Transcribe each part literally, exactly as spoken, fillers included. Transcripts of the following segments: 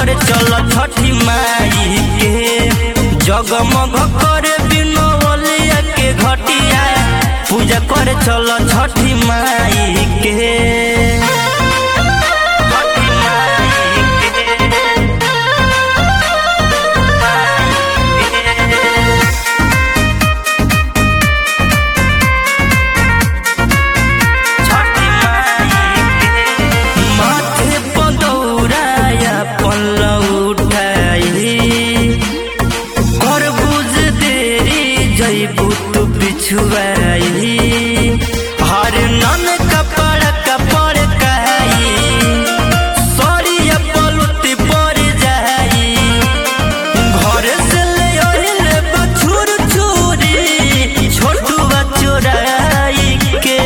करे चल छठी माई के। जगमग करे बिनौलिया के घटिया पूजा करे चल छठी माई के। हर नन कपड़ कपड़ कहाई सरिया पलुती पड़ जाई। घर से ले बछुर छुरी छोटुआ चोराई के।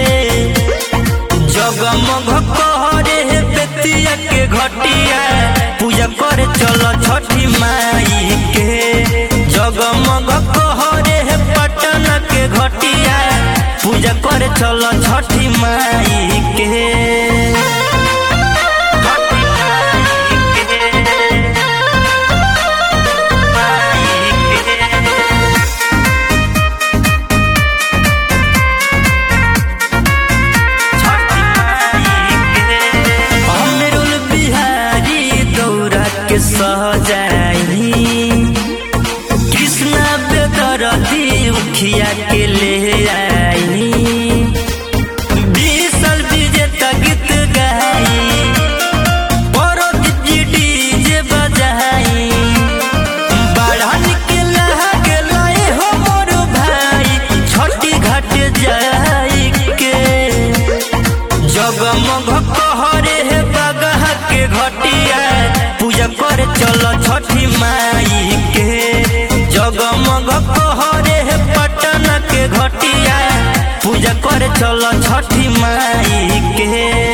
जगमग करे बेतिया के घटिया पूजा करे चल छठी माई के। जगमग करे पटना के घटिया पूजा करे चल छठी माई के। अमरुल बिहारी दौरा के सहजाई कृष्णा बेदरदी उखिया के ले आई। बीसल विजेता गीत गाई परोजी डीजे बजाई। बढ़न के लगे लाए हो मोर भाई छठी घाट जाई के। जगमग कहरे बगह के घटिया पूजा करे चल छठी माई के। जगमग कहरे पटना के घटिया पूजा करे चल छठी माई के।